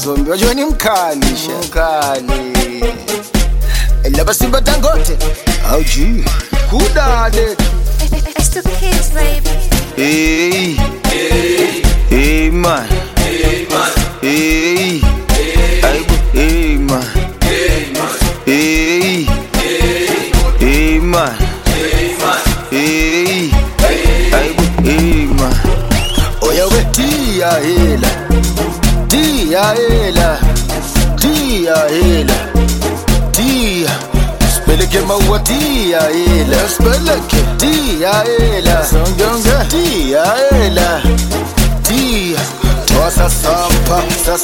Zombi wajua ni mkali Laba Simba Dangote Auji Kudade It's the kids, baby. Hey man Hey man Hey man Hey man Oya we tia hela Speleke maua tia hela Speleke tia hela Songyonga tia hela Tia Toa sasampa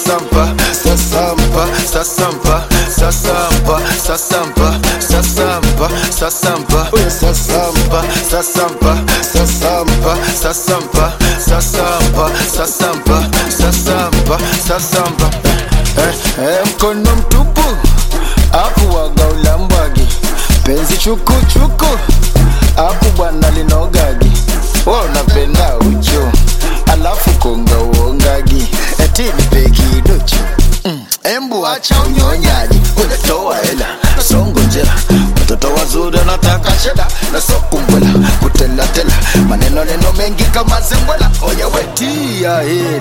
Mkono mtupu Akuwaga ulambwagi Penzi chuku Akubwana linogagi Wanapenda ucho Alafu konga uongagi Eti nipeki docho Embu acha unyonyaji Kujatoa hela Songo njela Watoto wazuri nataka sheda Na sokumbwela Kutela Maneno mengi kama zembwela Oya we tia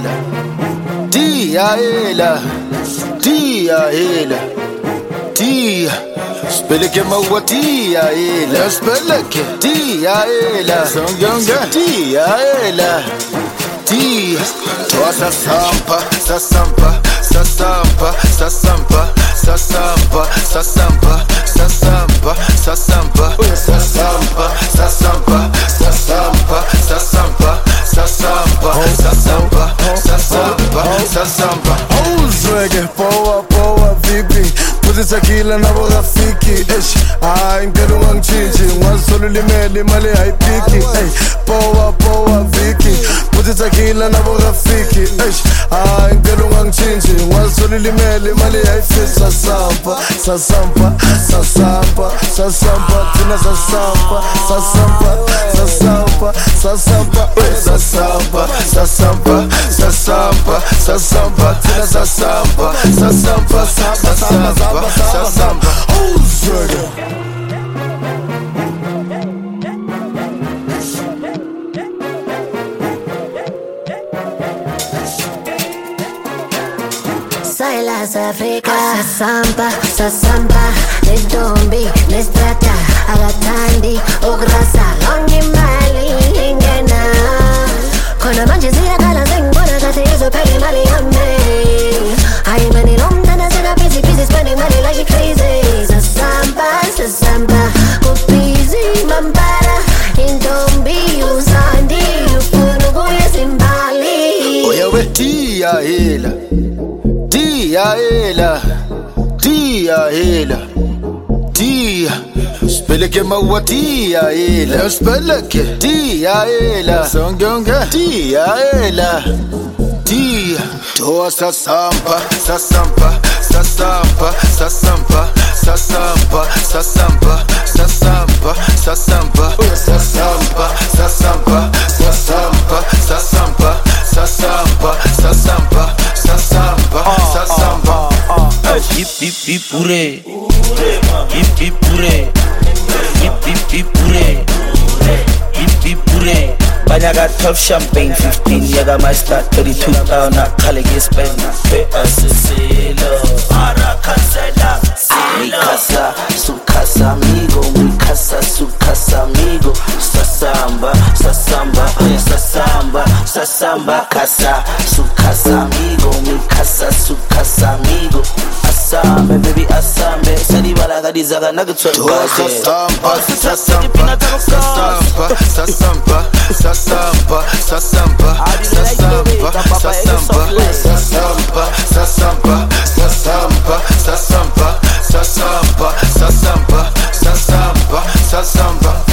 hela Speleke maua tia hela Speleke tia hela Songyonga tia hela Tia Toa sasampa Uzwege poa vipi Puzisa kila na rafiki Ngelu ngangchinchi Mwazulu limele mali haipiki Poa viki Puzisa kila na rafiki Ngelu ngangchinchi Mwazulu limele mali haipiki Sasampa Tina sasampa Tina sasampa Silas Africa Sasampa Nedombi Nestrata Agatandi Ograsa Longi mali ingena Kona manje zia kala zengona Kate hizo peli mali hame Hai mani lomdana zina busy spending money like she crazy Sasampa Kupizi mambara Indombi Usandi Ufunugu yesimbali Oya we tia hela Speleke maua tia hela Speleke tia hela Songyonga tia hela Tia Toa sasampa Hip pure Banya got 12 champagne, 15 Yaga my start, 32 pound Kale get spend, pay us a sailor Aracasela, mi casa, su casa amigo Mi casa, su casa amigo Sasamba, casa, su casa amigo Mi casa, su casa amigo Asambe, baby asambe Sadi balaga dizaga nagutwa Toa sasampa Sasampa